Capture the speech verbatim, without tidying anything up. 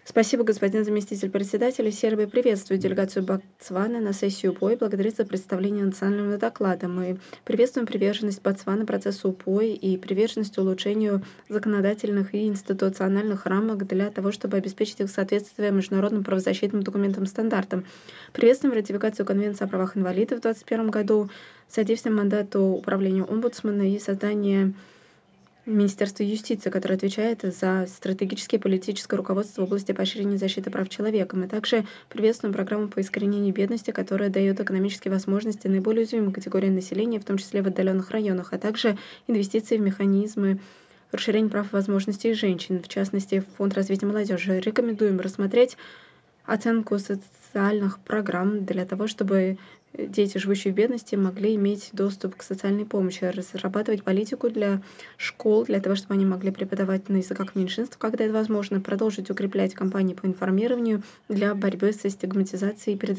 Спасибо, господин заместитель председателя. Сербия приветствует делегацию Ботсваны на сессию УПО и благодарит за представление национального доклада. Мы приветствуем приверженность Ботсваны процессу УПО и приверженность улучшению законодательных и институциональных рамок для того, чтобы обеспечить их соответствие международным правозащитным документам и стандартам. Приветствуем ратификацию Конвенции о правах инвалидов в две тысячи двадцать первом году, содействие мандату управления омбудсмана и создание Министерство юстиции, которое отвечает за стратегическое и политическое руководство в области поощрения и защиты прав человека. Мы также приветствуем программу по искоренению бедности, которая дает экономические возможности наиболее уязвимым категориям населения, в том числе в отдаленных районах, а также инвестиции в механизмы расширения прав и возможностей женщин, в частности, в Фонд развития молодежи. Рекомендуем рассмотреть оценку социальных программ для того, чтобы дети, живущие в бедности, могли иметь доступ к социальной помощи, разрабатывать политику для школ, для того, чтобы они могли преподавать на языках меньшинств, когда это возможно, продолжить укреплять кампании по информированию для борьбы со стигматизацией и